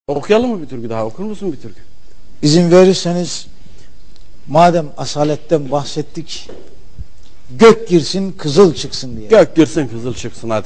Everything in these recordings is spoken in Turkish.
Okuyalım mı bir türkü daha? Okur musun bir türkü? İzin verirseniz, madem asaletten bahsettik, gök girsin kızıl çıksın diye. Gök girsin kızıl çıksın hadi.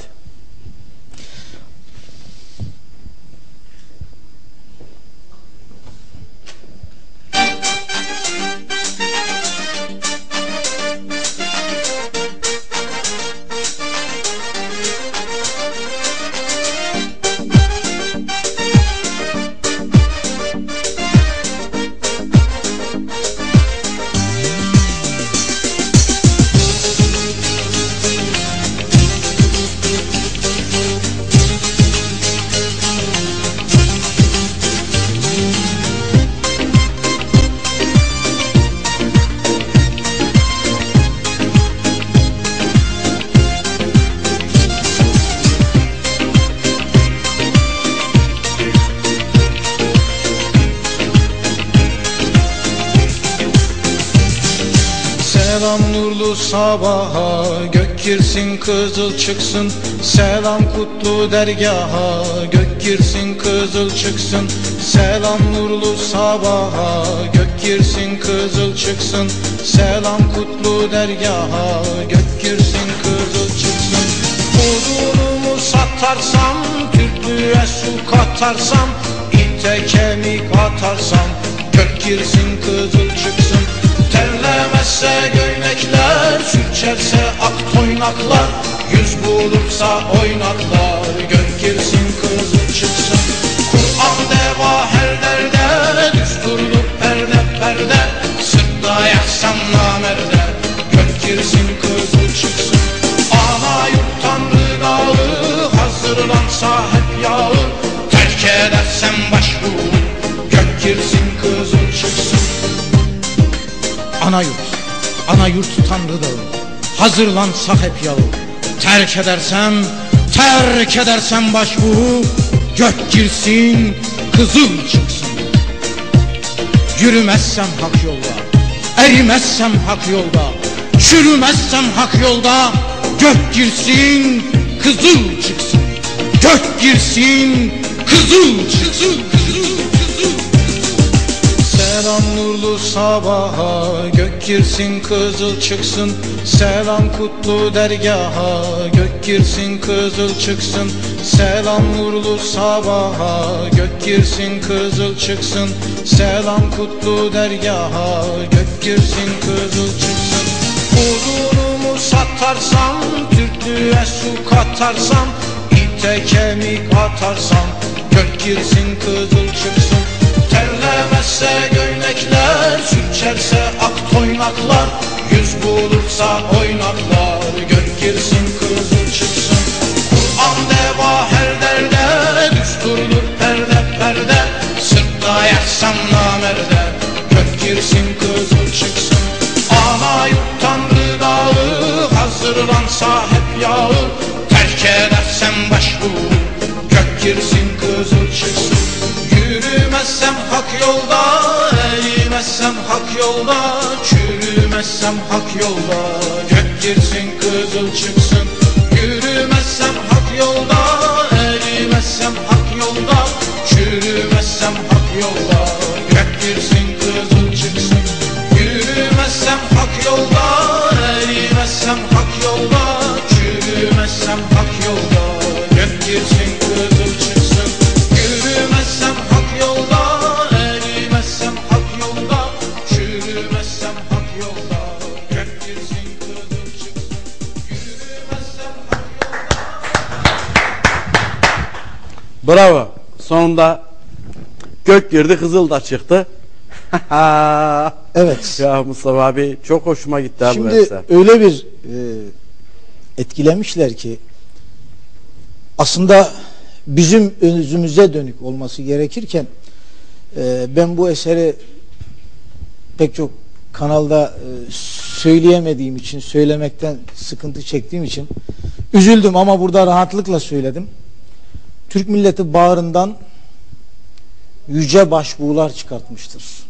Selam nurlu sabaha, gök girsin kızıl çıksın. Selam kutlu dergaha, gök girsin kızıl çıksın. Selam nurlu sabaha, gök girsin kızıl çıksın. Selam kutlu dergaha, gök girsin kızıl çıksın. Odunumu satarsam, Türklüğe su katarsam, ite kemik atarsam, gök girsin kızıl çıksın. Terlemezse göynekler, sürçerse ak toynaklar, yüz bulursa oynaklar, gök girsin kızıl çıksın. Kur'an deva her derde, düsturluk perde perde, sırtta yaksam namerde, gök girsin kızıl çıksın. Ana yurt tanrı dağı, hazırlansa hep yağı, terk edersem başbuğ, gök girsin kızıl çıksın. Ana yurt tanrı dağı, hazırlansa hep yağı, terk edersem başbuğu, gök girsin kızıl çıksın. Yürümezsem hak yolda, erimezsem hak yolda, çürümezsem hak yolda, gök girsin kızıl çıksın. Gök girsin kızıl çıksın. Selam nurlu sabaha, gök girsin kızıl çıksın. Selam kutlu dergaha, gök girsin kızıl çıksın. Selam nurlu sabaha, gök girsin kızıl çıksın. Selam kutlu dergaha, gök girsin kızıl çıksın. Odunumu satarsam, Türklüğe su katarsam, ite kemik atarsam, gök girsin kızıl çıksın. Terlemezse göynekler, sürçerse ak toynaklar, yüz bulursa oynaklar, gök girsin kızıl çıksın. Kur'an deva her derde, düsturluk perde perde, sırtta yaksam namerde, gök girsin kızıl çıksın. Ana yurt tanrı dağı, hazırlansa hep yağı, terk edersem başbuğu, gök girsin kızıl çıksın. Yürümezsem hak yolda, eğilmezsem hak yolda, çürümezsem hak yolda, gök girsin kızıl çıksın. Yürümezsem hak yolda, eğilmezsem hak yolda, çürümezsem hak yolda, gök girsin kızıl çıksın. Yürümezsem hak yolda, eğilmezsem hak yolda, çürümezsem hak yolda, gök girsin kızıl çıksın. Yürümezsem hak yolda, eğilmezsem hak yolda, çürümezsem hak yolda, gök girsin kızıl çıksın. Yürümezsem hak yolda. Bravo. Sonunda gök girdi kızıl da çıktı. Evet. Ya Mustafa abi çok hoşuma gitti abi. Şimdi öyle bir etkilemişler ki, aslında bizim özümüze dönük olması gerekirken, ben bu eseri pek çok kanalda söyleyemediğim için, söylemekten sıkıntı çektiğim için üzüldüm, ama burada rahatlıkla söyledim. Türk milleti bağrından yüce başbuğlar çıkartmıştır.